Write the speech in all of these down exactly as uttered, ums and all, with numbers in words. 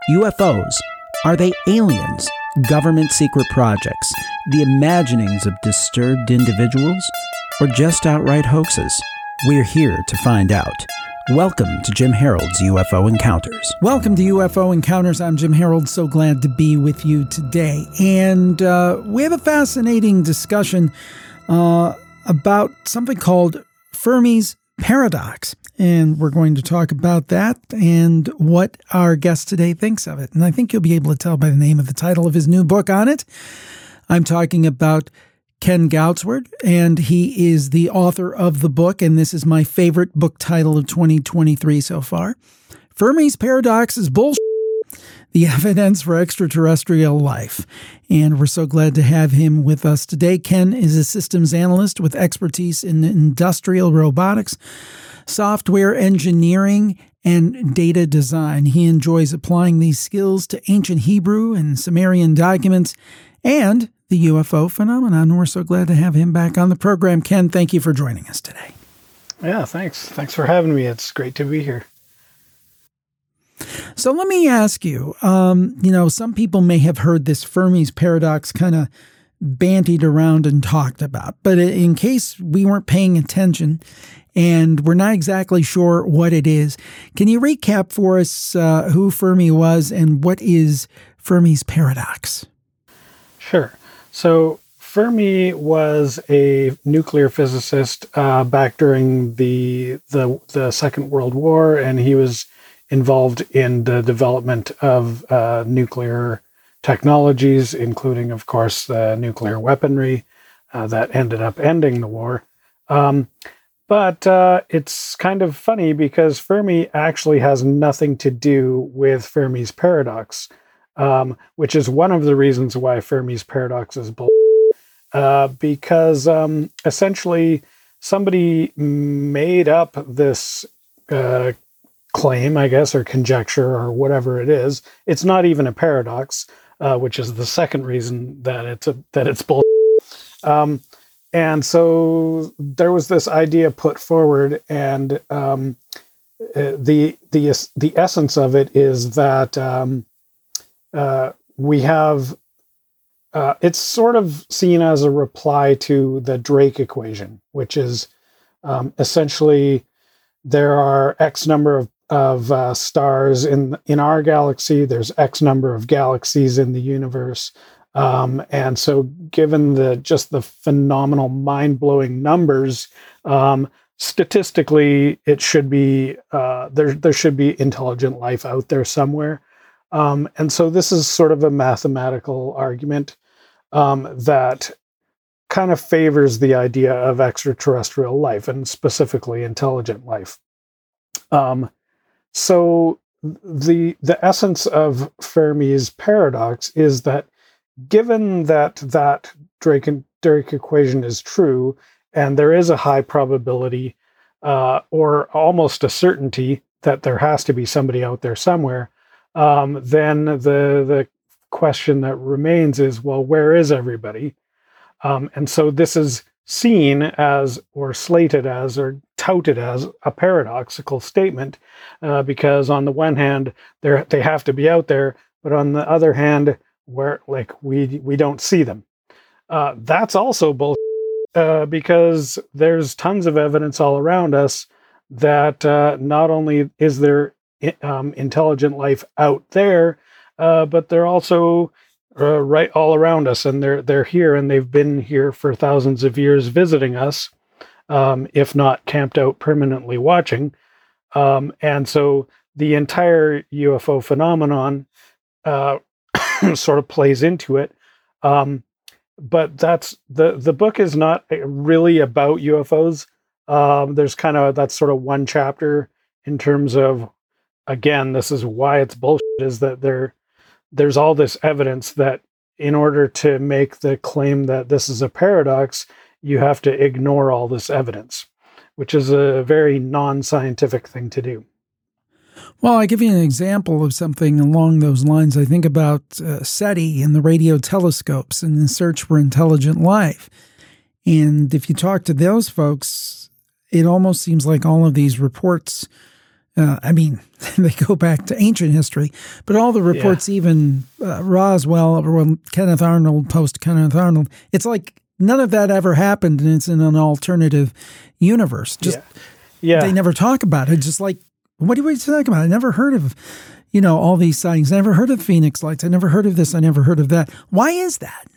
U F Os, are they aliens, government secret projects, the imaginings of disturbed individuals, or just outright hoaxes? We're here to find out. Welcome to Jim Harold's U F O Encounters. Welcome to U F O Encounters. I'm Jim Harold. So glad to be with you today. And uh, we have a fascinating discussion uh, about something called Fermi's Paradox. And we're going to talk about that and what our guest today thinks of it. And I think you'll be able to tell by the name of the title of his new book on it. I'm talking about Ken Goudswaard, and he is the author of the book, and this is my favorite book title of twenty twenty-three so far. Fermi's Paradox is bullshit. The evidence for extraterrestrial life. And we're so glad to have him with us today. Ken is a systems analyst with expertise in industrial robotics, software engineering, and data design. He enjoys applying these skills to ancient Hebrew and Sumerian documents and the U F O phenomenon. We're so glad to have him back on the program. Ken, thank you for joining us today. Yeah, thanks. Thanks for having me. It's great to be here. So let me ask you, um, you know, some people may have heard this Fermi's Paradox kind of bandied around and talked about, but in case we weren't paying attention and we're not exactly sure what it is, can you recap for us uh, who Fermi was and what is Fermi's Paradox? Sure. So Fermi was a nuclear physicist uh, back during the, the the Second World War, and he was involved in the development of uh, nuclear technologies, including, of course, the nuclear weaponry uh, that ended up ending the war. Um, but uh, it's kind of funny because Fermi actually has nothing to do with Fermi's Paradox, um, which is one of the reasons why Fermi's Paradox is bull. Uh, because um, essentially somebody made up this uh, claim, I guess, or conjecture, or whatever it is. It's not even a paradox, uh, which is the second reason that it's a, that it's bull. Um, and so there was this idea put forward, and um, uh, the the the essence of it is that um, uh, we have. Uh, it's sort of seen as a reply to the Drake equation, which is um, essentially there are X number of of uh, stars in in our galaxy. There's X number of galaxies in the universe, um, and so given the just the phenomenal, mind-blowing numbers, um, statistically, it should be uh, there. There should be intelligent life out there somewhere, um, and so this is sort of a mathematical argument um, that kind of favors the idea of extraterrestrial life, and specifically intelligent life. Um, So the the essence of Fermi's paradox is that given that that Drake, Drake equation is true, and there is a high probability uh, or almost a certainty that there has to be somebody out there somewhere, um, then the the question that remains is, well, where is everybody? Um, and so this is seen as, or slated as, or touted as a paradoxical statement, uh, because on the one hand, they they have to be out there, but on the other hand, where like we we don't see them. Uh, that's also bullshit, uh, because there's tons of evidence all around us that uh, not only is there um, intelligent life out there, uh, but they're also Uh, right all around us, and they're they're here, and they've been here for thousands of years visiting us, um, if not camped out permanently watching. Um, and so the entire U F O phenomenon uh, sort of plays into it. Um, but that's the the book is not really about U F Os. Um, there's kind of that's sort of one chapter in terms of, again, this is why it's bullshit, is that they're there's all this evidence that in order to make the claim that this is a paradox, you have to ignore all this evidence, which is a very non-scientific thing to do. Well, I give you an example of something along those lines. I think about uh, SETI and the radio telescopes and the search for intelligent life. And if you talk to those folks, it almost seems like all of these reports Uh, I mean, they go back to ancient history, but all the reports, yeah. even uh, Roswell or Kenneth Arnold, post Kenneth Arnold, it's like none of that ever happened, and it's in an alternative universe. Just yeah. yeah. They never talk about it. Just like, what are we talking about? I never heard of, you know, all these sightings. I never heard of Phoenix Lights. I never heard of this. I never heard of that. Why is that?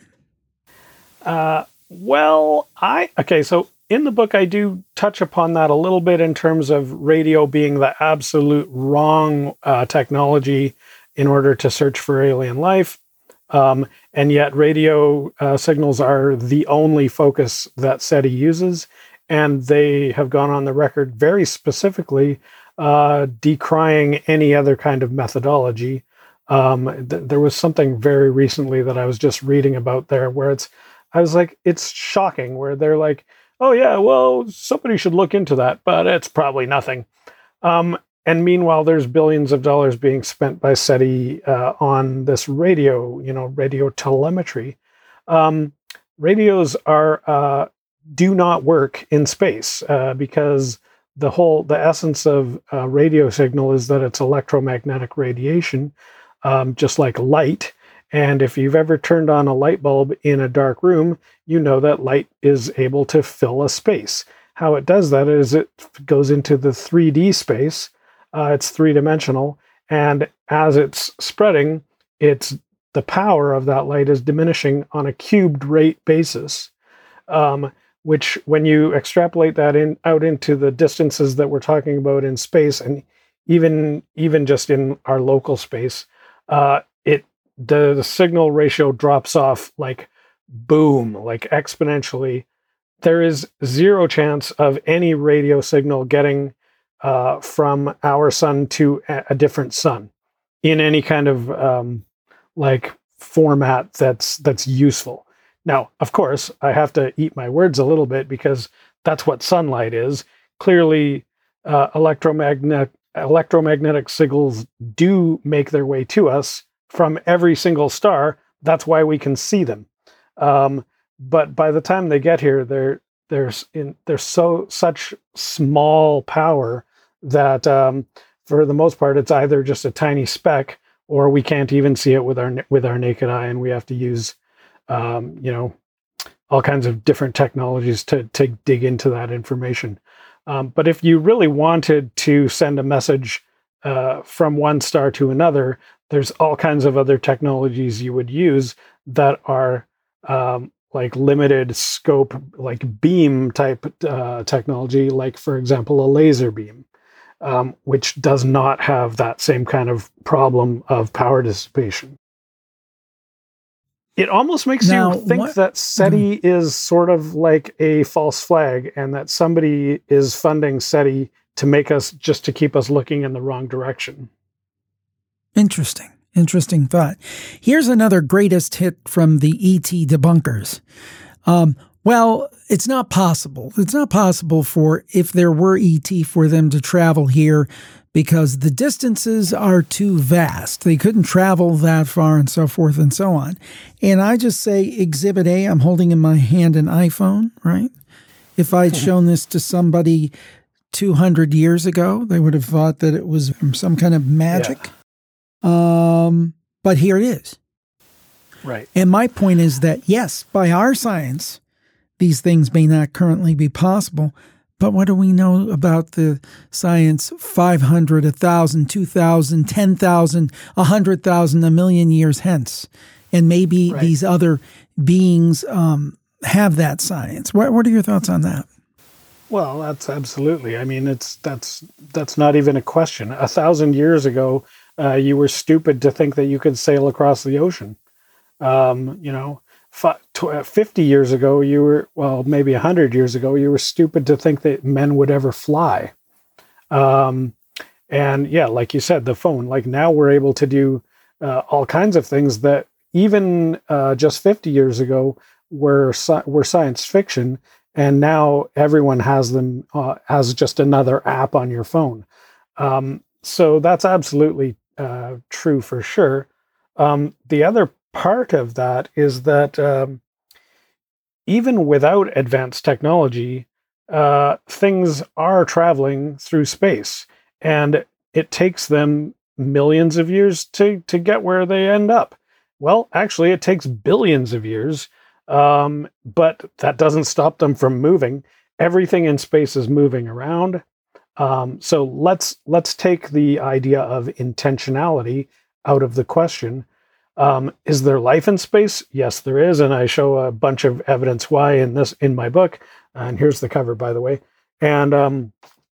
Uh, well, I okay. So in the book, I do touch upon that a little bit in terms of radio being the absolute wrong uh, technology in order to search for alien life. Um, and yet radio uh, signals are the only focus that SETI uses. And they have gone on the record very specifically uh, decrying any other kind of methodology. Um, th- there was something very recently that I was just reading about there where it's, I was like, it's shocking where they're like, oh yeah, well, somebody should look into that, but it's probably nothing. Um, and meanwhile, there's billions of dollars being spent by SETI uh, on this radio, you know, radio telemetry. Um, radios are uh, do not work in space uh, because the whole, the essence of a radio signal is that it's electromagnetic radiation, um, just like light. And if you've ever turned on a light bulb in a dark room, you know that light is able to fill a space. How it does that is it goes into the three D space. Uh, it's three-dimensional. And as it's spreading, it's the power of that light is diminishing on a cubed rate basis, um, which when you extrapolate that in out into the distances that we're talking about in space, and even, even just in our local space, uh, it The, the signal ratio drops off like boom, like exponentially. There is zero chance of any radio signal getting uh, from our sun to a, a different sun in any kind of um, like format that's that's useful. Now, of course, I have to eat my words a little bit because that's what sunlight is. Clearly, uh, electromagnetic electromagnetic signals do make their way to us from every single star. That's why we can see them. Um, but by the time they get here, they're there's in they're so such small power that um, for the most part, it's either just a tiny speck, or we can't even see it with our with our naked eye, and we have to use um, you know all kinds of different technologies to to dig into that information. Um, but if you really wanted to send a message uh, from one star to another, there's all kinds of other technologies you would use that are um, like limited scope, like beam type uh, technology, like, for example, a laser beam, um, which does not have that same kind of problem of power dissipation. It almost makes now, you think what? that SETI mm. is sort of like a false flag, and that somebody is funding SETI to make us, just to keep us looking in the wrong direction. Interesting. Interesting thought. Here's another greatest hit from the E T debunkers. Um, well, it's not possible. It's not possible for, if there were E T, for them to travel here because the distances are too vast. They couldn't travel that far and so forth and so on. And I just say Exhibit A, I'm holding in my hand an iPhone, right? If I'd shown this to somebody two hundred years ago, they would have thought that it was some kind of magic. Yeah. Um, but here it is. Right. And my point is that, yes, by our science, these things may not currently be possible, but what do we know about the science five hundred, one thousand, two thousand, ten thousand, one hundred thousand, a million years hence? And maybe right. these other beings um, have that science. What, what are your thoughts on that? Well, that's absolutely. I mean, it's that's that's not even a question. A thousand years ago, Uh, you were stupid to think that you could sail across the ocean. Um, you know, f- tw- fifty years ago, you were, well, maybe one hundred years ago, you were stupid to think that men would ever fly. Um, and yeah, like you said, the phone, like now we're able to do uh, all kinds of things that even uh, just fifty years ago were, sci- were science fiction. And now everyone has them uh, as just another app on your phone. Um, so that's absolutely Uh, true for sure. Um, the other part of that is that um, even without advanced technology, uh, things are traveling through space. and it takes them millions of years to to get where they end up. Well, actually, it takes billions of years, um, but that doesn't stop them from moving. Everything in space is moving around. Um, so let's let's take the idea of intentionality out of the question. Um, is there life in space? Yes, there is, and I show a bunch of evidence why in this in my book. And here's the cover, by the way. And um,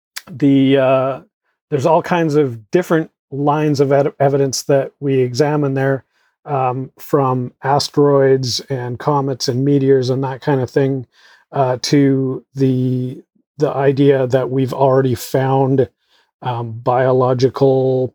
the uh, there's all kinds of different lines of ed- evidence that we examine there, um, from asteroids and comets and meteors and that kind of thing, uh, to the the idea that we've already found um, biological,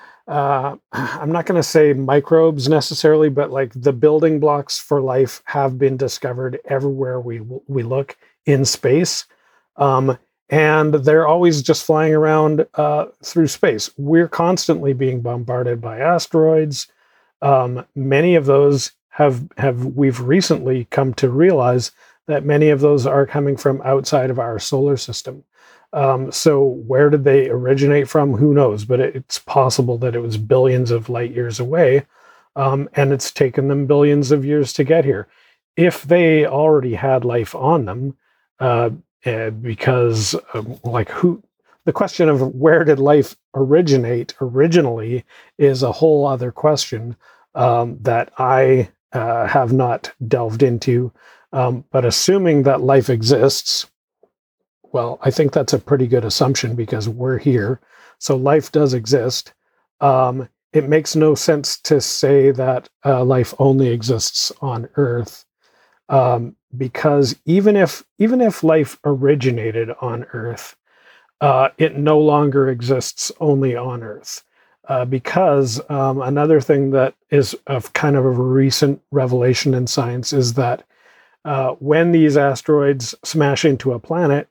uh, I'm not going to say microbes necessarily, but like the building blocks for life have been discovered everywhere we we look in space. Um, and they're always just flying around uh, through space. We're constantly being bombarded by asteroids. Um, many of those have have we've recently come to realize that many of those are coming from outside of our solar system. Um, so where did they originate from? Who knows? But it, it's possible that it was billions of light years away, um, and it's taken them billions of years to get here. If they already had life on them, uh, uh, because um, like who, the question of where did life originate originally is a whole other question um, that I uh, have not delved into. Um, but assuming that life exists, well, I think that's a pretty good assumption because we're here. So life does exist. Um, it makes no sense to say that uh, life only exists on Earth, um, because even if even if life originated on Earth, uh, it no longer exists only on Earth. Uh, because um, another thing that is of kind of a recent revelation in science is that Uh, when these asteroids smash into a planet,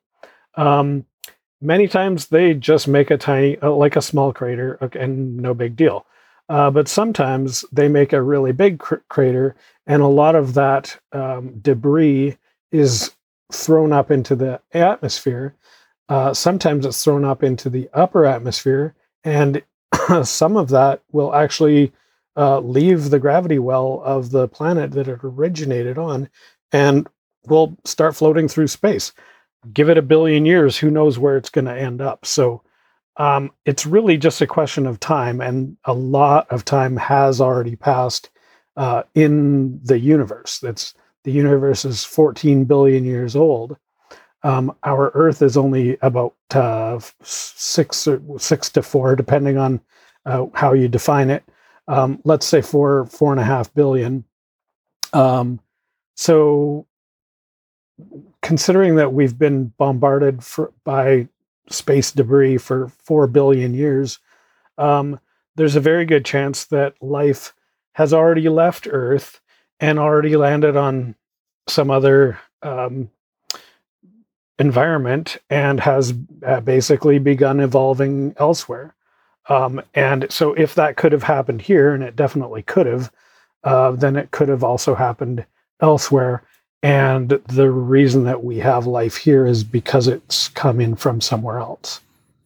um, many times they just make a tiny, uh, like a small crater, okay, and no big deal. Uh, but sometimes they make a really big cr- crater, and a lot of that um, debris is thrown up into the atmosphere. Uh, sometimes it's thrown up into the upper atmosphere, and some of that will actually uh, leave the gravity well of the planet that it originated on, and will start floating through space. Give it a billion years, who knows where it's going to end up. So um, it's really just a question of time, and a lot of time has already passed uh, in the universe. That's the universe is fourteen billion years old. Um, our Earth is only about uh, six or six to four, depending on uh, how you define it. Um, let's say four, four and a half billion. Um, So considering that we've been bombarded for, by space debris for four billion years, um, there's a very good chance that life has already left Earth and already landed on some other um, environment and has uh, basically begun evolving elsewhere. Um, and so if that could have happened here, and it definitely could have, uh, then it could have also happened elsewhere. And the reason that we have life here is because it's come in from somewhere else.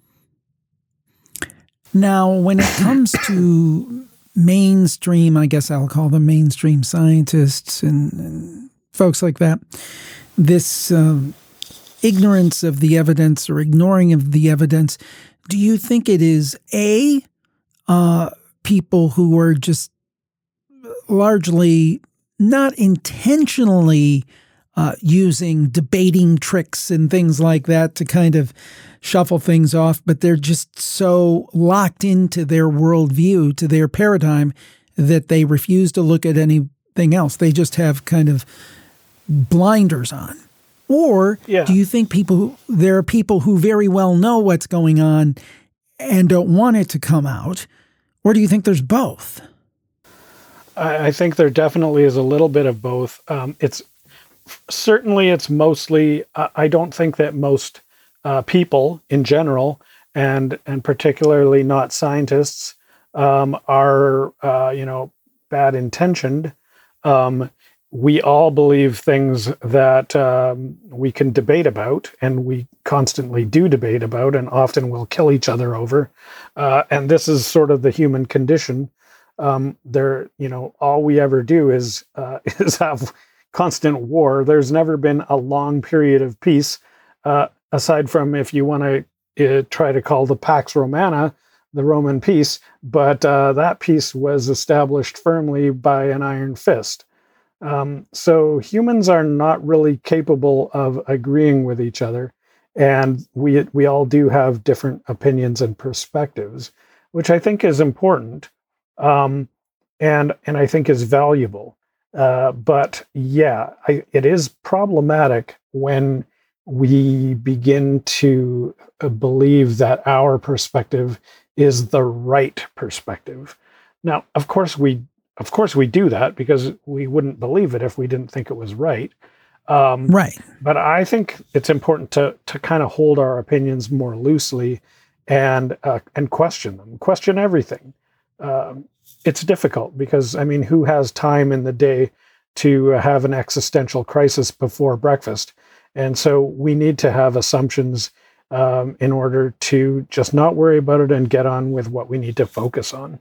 Now, when it comes to mainstream, I guess I'll call them mainstream scientists and, and folks like that, this um, ignorance of the evidence or ignoring of the evidence, do you think it is A, uh, people who are just largely not intentionally uh, using debating tricks and things like that to kind of shuffle things off, but they're just so locked into their worldview, to their paradigm, that they refuse to look at anything else. They just have kind of blinders on. Or yeah. do you think people, there are people who very well know what's going on and don't want it to come out? Or do you think there's both? I think there definitely is a little bit of both. Um, it's certainly it's mostly. Uh, I don't think that most uh, people in general, and and particularly not scientists, um, are uh, you know bad intentioned. Um, we all believe things that um, we can debate about, and we constantly do debate about, and often will kill each other over. Uh, and this is sort of the human condition. Um, there, you know, all we ever do is uh, is have constant war. There's never been a long period of peace, uh, aside from if you want to uh, try to call the Pax Romana the Roman peace, but uh, that peace was established firmly by an iron fist. Um, so humans are not really capable of agreeing with each other, and we we all do have different opinions and perspectives, which I think is important, um, and and I think is valuable. Uh, but yeah, I, it is problematic when we begin to uh, believe that our perspective is the right perspective. Now, of course, we of course we do that because we wouldn't believe it if we didn't think it was right. Um, right. But I think it's important to to kind of hold our opinions more loosely and uh, and question them, question everything. Um, it's difficult because, I mean, who has time in the day to have an existential crisis before breakfast? And so we need to have assumptions um, in order to just not worry about it and get on with what we need to focus on.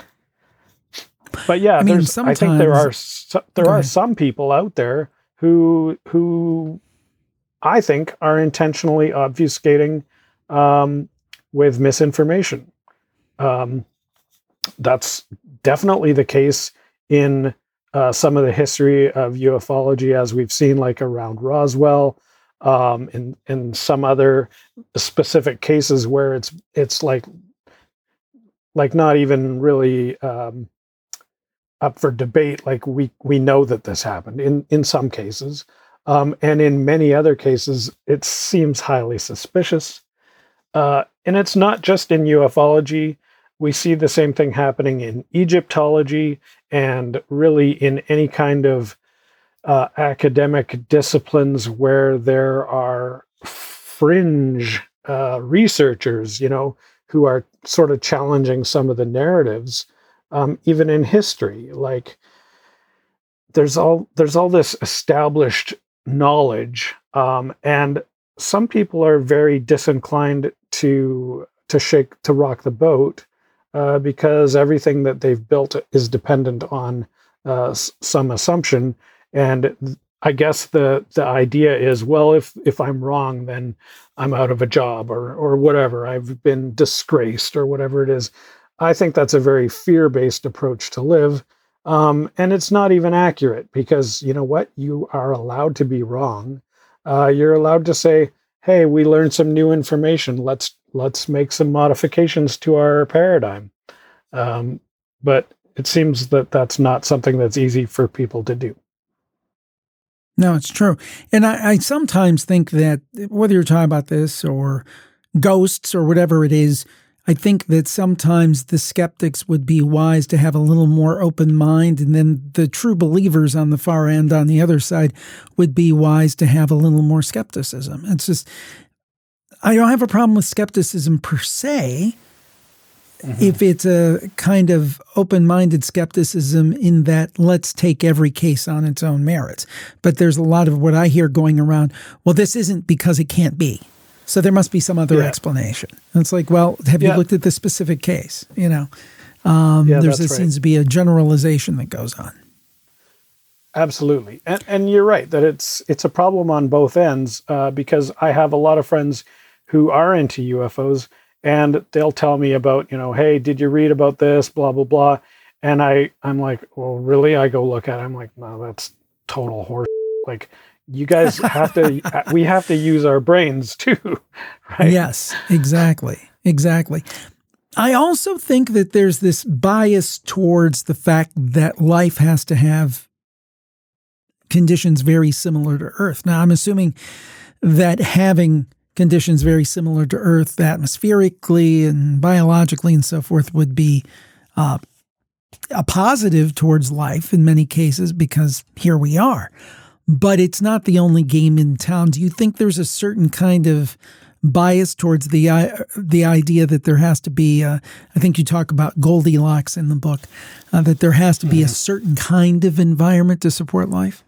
But yeah, I mean, there's, I think there are there are some people out there who who I think are intentionally obfuscating um, with misinformation. Um, that's definitely the case in uh, some of the history of ufology, as we've seen, like around Roswell, um, in in some other specific cases where it's it's like like not even really um, up for debate. Like we we know that this happened in in some cases, um, and in many other cases, it seems highly suspicious. Uh, and it's not just in ufology. We see the same thing happening in Egyptology and really in any kind of uh, academic disciplines where there are fringe uh, researchers, you know, who are sort of challenging some of the narratives, um, even in history. Like there's all there's all this established knowledge, um, and some people are very disinclined to to shake to rock the boat. Uh, because everything that they've built is dependent on uh, s- some assumption, and th- I guess the the idea is, well, if if I'm wrong, then I'm out of a job or or whatever. I've been disgraced or whatever it is. I think that's a very fear-based approach to live, um, and it's not even accurate because you know what? You are allowed to be wrong. Uh, you're allowed to say, "Hey, we learned some new information. Let's." Let's make some modifications to our paradigm. Um, but it seems that that's not something that's easy for people to do. No, it's true. And I, I sometimes think that whether you're talking about this or ghosts or whatever it is, I think that sometimes the skeptics would be wise to have a little more open mind, and then the true believers on the far end on the other side would be wise to have a little more skepticism. It's just... I don't have a problem with skepticism per se, mm-hmm. if it's a kind of open-minded skepticism in that let's take every case on its own merits. But there's a lot of what I hear going around, well, this isn't because it can't be. So there must be some other yeah. explanation. And it's like, well, have yeah. you looked at this specific case? You know, um, yeah, there's this right. seems to be a generalization that goes on. Absolutely. And, and you're right that it's it's a problem on both ends uh, because I have a lot of friends who are into U F Os, and they'll tell me about, you know, hey, did you read about this, blah, blah, blah. And I, I'm like, well, really? I go look at it. I'm like, no, that's total horse. Like, you guys have to, we have to use our brains too, right? Yes, exactly. Exactly. I also think that there's this bias towards the fact that life has to have conditions very similar to Earth. Now, I'm assuming that having conditions very similar to Earth atmospherically and biologically and so forth would be uh, a positive towards life in many cases because here we are. But it's not the only game in town. Do you think there's a certain kind of bias towards the uh, the idea that there has to be, uh, I think you talk about Goldilocks in the book, uh, that there has to be a certain kind of environment to support life?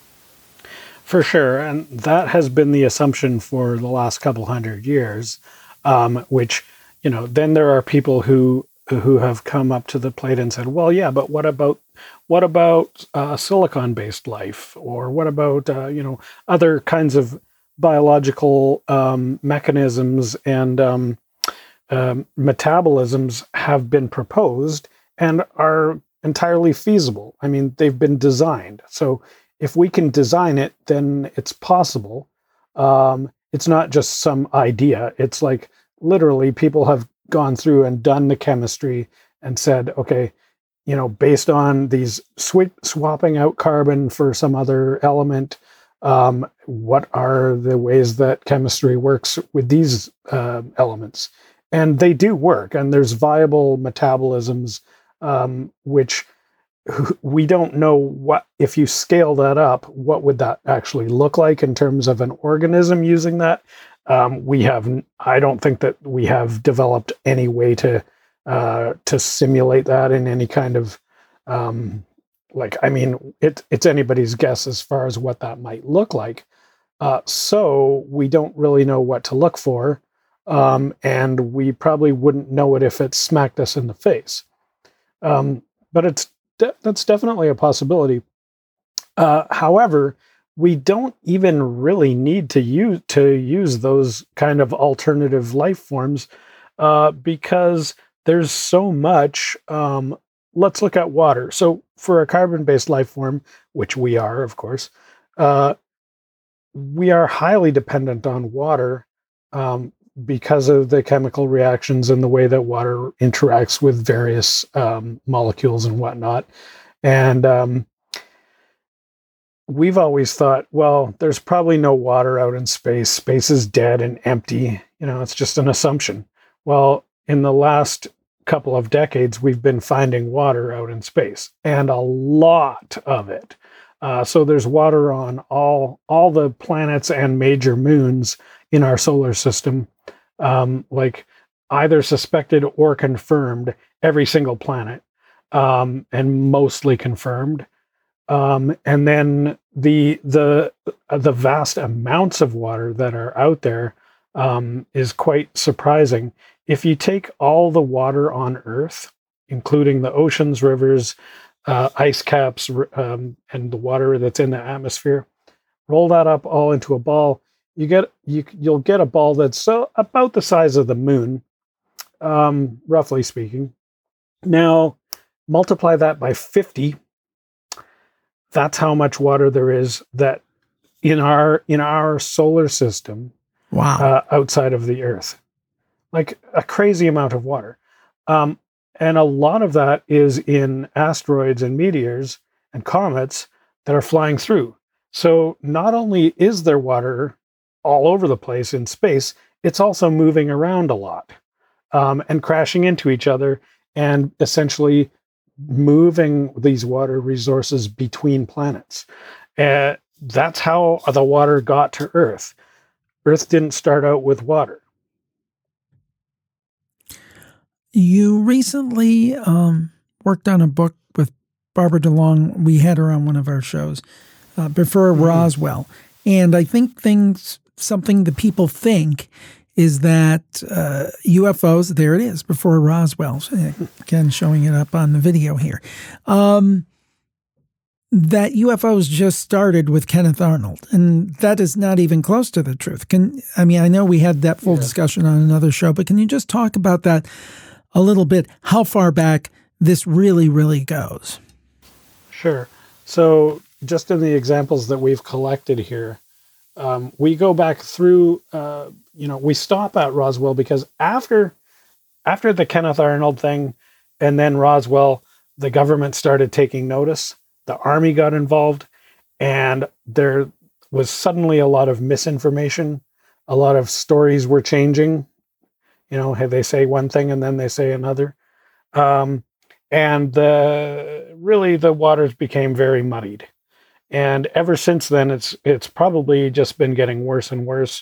For sure. And that has been the assumption for the last couple hundred years, um, which, you know, then there are people who who have come up to the plate and said, well, yeah, but what about what about uh, silicon-based life? Or what about, uh, you know, other kinds of biological um, mechanisms and um, um, metabolisms have been proposed and are entirely feasible. I mean, they've been designed. So if we can design it, then it's possible. Um, it's not just some idea. It's like literally people have gone through and done the chemistry and said, okay, you know, based on these sw- swapping out carbon for some other element, um, what are the ways that chemistry works with these uh, elements? And they do work, and there's viable metabolisms, um, which we don't know what, if you scale that up, what would that actually look like in terms of an organism using that? Um, we have, I don't think that we have developed any way to uh, to simulate that in any kind of, um, like, I mean, it, it's anybody's guess as far as what that might look like. Uh, so we don't really know what to look for, um, and we probably wouldn't know it if it smacked us in the face. Um, but it's de- that's definitely a possibility. Uh, however, we don't even really need to use to use those kind of alternative life forms uh, because there's so much. Um, let's look at water. So for a carbon-based life form, which we are, of course, uh, we are highly dependent on water um, because of the chemical reactions and the way that water interacts with various um, molecules and whatnot. And um, we've always thought, well, there's probably no water out in space. Space is dead and empty. You know, it's just an assumption. Well, in the last couple of decades, we've been finding water out in space, and a lot of it. Uh, so there's water on all all the planets and major moons in our solar system, um, like either suspected or confirmed, every single planet, um, and mostly confirmed. Um, and then the the uh, the vast amounts of water that are out there um, is quite surprising. If you take all the water on Earth, including the oceans, rivers, uh, ice caps, um, and the water that's in the atmosphere, roll that up all into a ball, you get you you'll get a ball that's so about the size of the moon, um, roughly speaking. Now, multiply that by fifty. That's how much water there is that in our in our solar system. Wow! Uh, outside of the Earth, like a crazy amount of water, um, and a lot of that is in asteroids and meteors and comets that are flying through. So not only is there water all over the place in space, it's also moving around a lot um, and crashing into each other and essentially moving these water resources between planets. Uh, that's how the water got to Earth. Earth didn't start out with water. You recently um, worked on a book with Barbara DeLong. We had her on one of our shows, uh, Before mm-hmm. Roswell. And I think things, something that people think is that uh, U F Os, there it is, Before Roswell. Again, showing it up on the video here. Um, that U F Os just started with Kenneth Arnold, and that is not even close to the truth. Can I mean, I know we had that full yeah. discussion on another show, but can you just talk about that a little bit, how far back this really, really goes? Sure. So just in the examples that we've collected here, um, we go back through, uh, you know, we stop at Roswell because after, after the Kenneth Arnold thing and then Roswell, the government started taking notice. The Army got involved, and there was suddenly a lot of misinformation. A lot of stories were changing. You know, they say one thing and then they say another. Um, and the, really the waters became very muddied. And ever since then, it's it's probably just been getting worse and worse.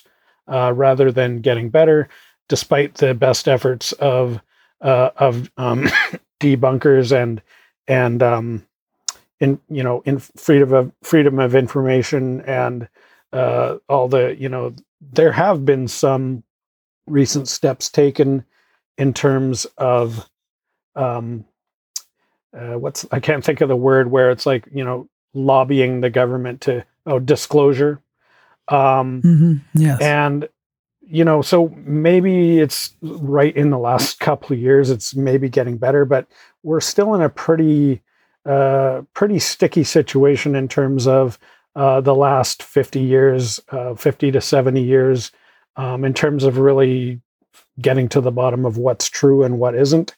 uh, rather than getting better, despite the best efforts of uh, of um, debunkers and and um, in you know in freedom of freedom of information and uh, all the you know there have been some recent steps taken in terms of um, uh, what's I can't think of the word where it's like you know lobbying the government to oh disclosure um, Mm-hmm. Yes. and you know so maybe it's right in the last couple of years it's maybe getting better, but we're still in a pretty uh, pretty sticky situation in terms of uh, the last fifty years, uh, fifty to seventy years, um, in terms of really getting to the bottom of what's true and what isn't.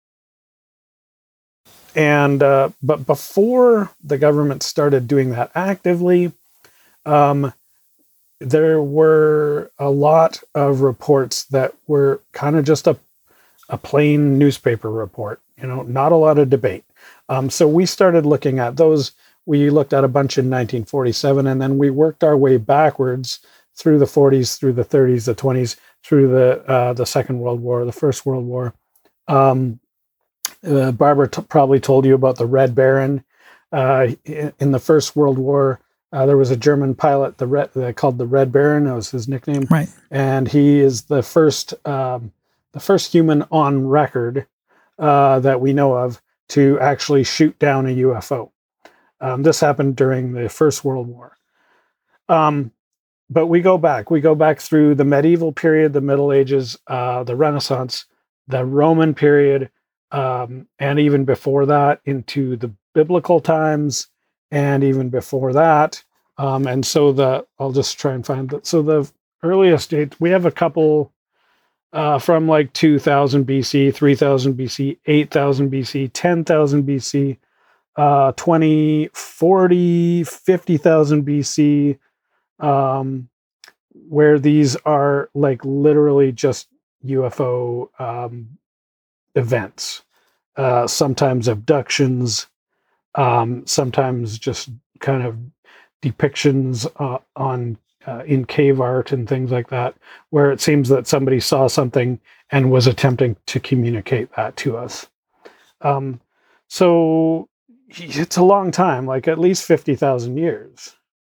And uh, but before the government started doing that actively, um, there were a lot of reports that were kind of just a a plain newspaper report. You know, not a lot of debate. Um, so we started looking at those. We looked at a bunch in nineteen forty-seven, and then we worked our way backwards through the forties, through the thirties, the twenties, through the uh, the Second World War, the First World War. Um, uh, Barbara t- probably told you about the Red Baron. Uh, in, in the First World War, uh, there was a German pilot, the Red, uh, called the Red Baron. That was his nickname, Right? And he is the first um, the first human on record uh, that we know of to actually shoot down a U F O. Um, this happened during the First World War. Um, but we go back. We go back through the medieval period, the Middle Ages, uh, the Renaissance, the Roman period, um, and even before that into the biblical times, and even before that. Um, and so the I'll just try and find that. So the earliest date, we have a couple uh, from like two thousand B C, three thousand B C, eight thousand B C, ten thousand B C, uh, twenty, forty, fifty thousand B C, um, where these are like literally just U F O um, events, uh, sometimes abductions, um, sometimes just kind of depictions uh, on uh, in cave art and things like that, where it seems that somebody saw something and was attempting to communicate that to us. Um, so it's a long time, like at least fifty thousand years.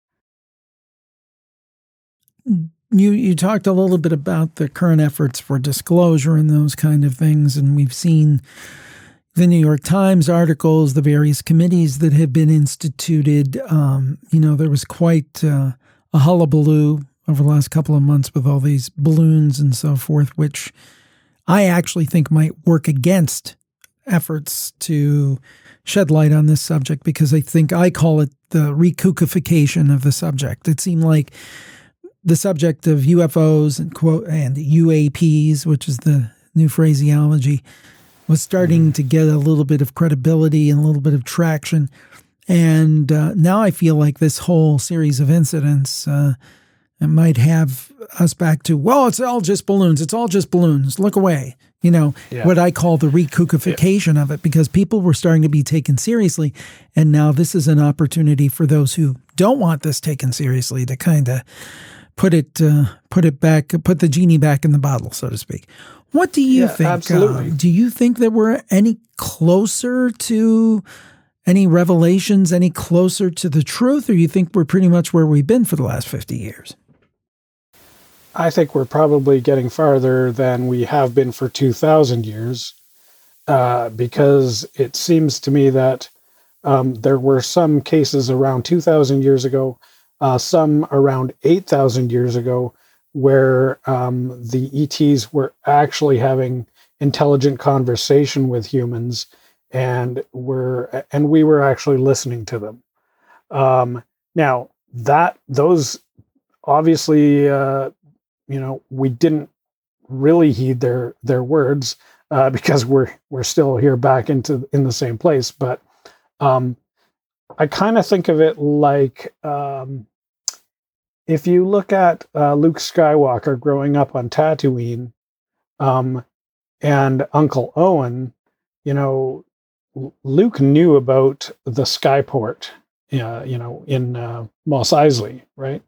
You you talked a little bit about the current efforts for disclosure and those kind of things, and we've seen the New York Times articles, the various committees that have been instituted. Um, you know, there was quite uh, a hullabaloo over the last couple of months with all these balloons and so forth, which I actually think might work against efforts to shed light on this subject, because I think I call it the rekookification of the subject. It seemed like the subject of U F Os and quote and U A Ps, which is the new phraseology, was starting to get a little bit of credibility and a little bit of traction. And uh, now I feel like this whole series of incidents uh, might have us back to, well, it's all just balloons. It's all just balloons. Look away. You know, yeah. What I call the rekookification yeah. of it, because people were starting to be taken seriously. And now this is an opportunity for those who don't want this taken seriously to kind of put it uh, put it back, put the genie back in the bottle, so to speak. What do you yeah, think? Absolutely. Uh, do you think that we're any closer to any revelations, any closer to the truth, or you think we're pretty much where we've been for the last fifty years? I think we're probably getting farther than we have been for two thousand years, uh, because it seems to me that um, there were some cases around two thousand years ago, uh, some around eight thousand years ago, where um, the E Ts were actually having intelligent conversation with humans, and were and we were actually listening to them. Um, now that those obviously, uh, you know, we didn't really heed their their words uh, because we're we're still here back into in the same place. But um, I kind of think of it like. Um, If you look at uh, Luke Skywalker growing up on Tatooine, um, and Uncle Owen, you know, Luke knew about the Skyport, uh, you know, in uh, Mos Eisley, right?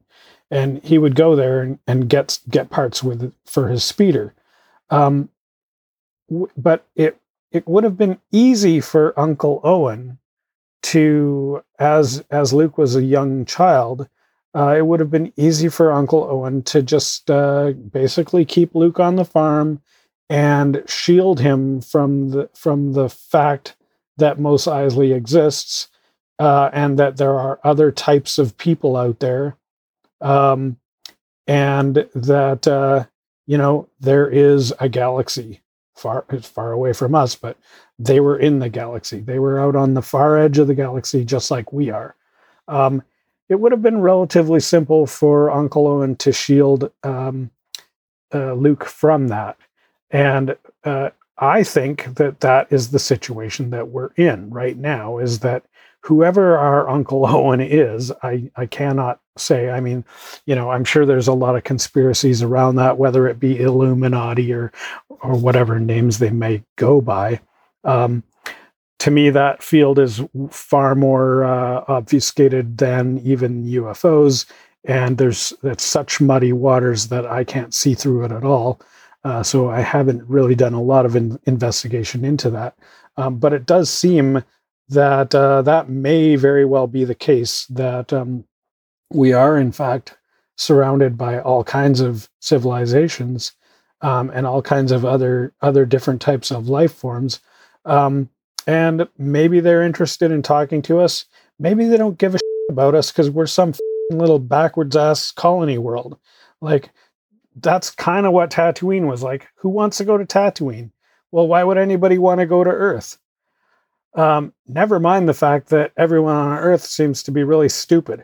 and he would go there and, and get get parts with for his speeder. Um, w- but it it would have been easy for Uncle Owen to, as as Luke was a young child, uh, it would have been easy for Uncle Owen to just uh, basically keep Luke on the farm and shield him from the from the fact that Mos Eisley exists, uh, and that there are other types of people out there, um, and that uh, you know there is a galaxy far far away from us, but they were in the galaxy. They were out on the far edge of the galaxy, just like we are. Um, it would have been relatively simple for Uncle Owen to shield um, uh, Luke from that. And uh, I think that that is the situation that we're in right now, is that whoever our Uncle Owen is, I, I cannot say. I mean, you know, I'm sure there's a lot of conspiracies around that, whether it be Illuminati or or whatever names they may go by. Um, to me, that field is far more uh, obfuscated than even U F Os, and there's it's such muddy waters that I can't see through it at all. Uh, so I haven't really done a lot of in- investigation into that. Um, but it does seem that uh, that may very well be the case, that um, we are, in fact, surrounded by all kinds of civilizations um, and all kinds of other other different types of life forms. Um, and maybe they're interested in talking to us. Maybe they don't give a shit about us because we're some little backwards ass colony world. Like, that's kind of what Tatooine was like. Who wants to go to Tatooine? Well, why would anybody want to go to Earth? Um, never mind the fact that everyone on Earth seems to be really stupid.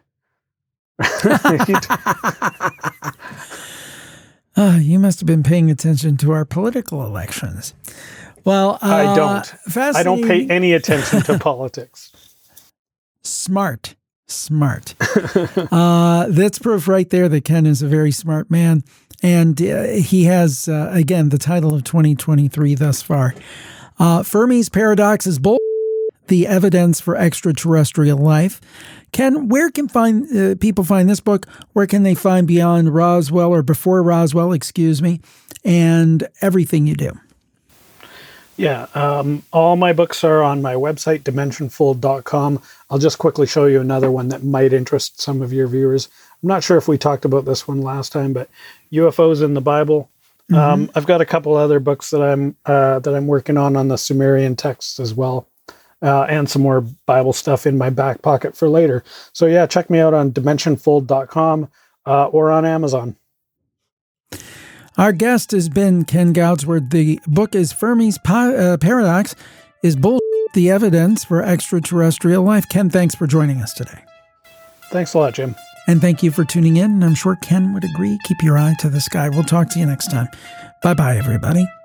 uh, you must have been paying attention to our political elections. Well, uh, I don't. I don't pay any attention to politics. Smart. Smart. uh, that's proof right there that Ken is a very smart man. And uh, he has, uh, again, the title of twenty twenty-three thus far. Uh, Fermi's Paradox is bull. The Evidence for Extraterrestrial Life. Ken, where can find uh, people find this book? Where can they find Beyond Roswell, or Before Roswell, excuse me, and everything you do? Yeah, um, all my books are on my website, dimension fold dot com. I'll just quickly show you another one that might interest some of your viewers. I'm not sure if we talked about this one last time, but U F Os in the Bible. Mm-hmm. Um, I've got a couple other books that I'm uh, that I'm working on on the Sumerian texts as well, uh, and some more Bible stuff in my back pocket for later. So yeah, check me out on dimension fold dot com uh, or on Amazon. Our guest has been Ken Goudsward. The book is Fermi's pa- uh, Paradox is Bull, the Evidence for Extraterrestrial Life. Ken, thanks for joining us today. Thanks a lot, Jim. And thank you for tuning in. I'm sure Ken would agree. Keep your eye to the sky. We'll talk to you next time. Bye-bye, everybody.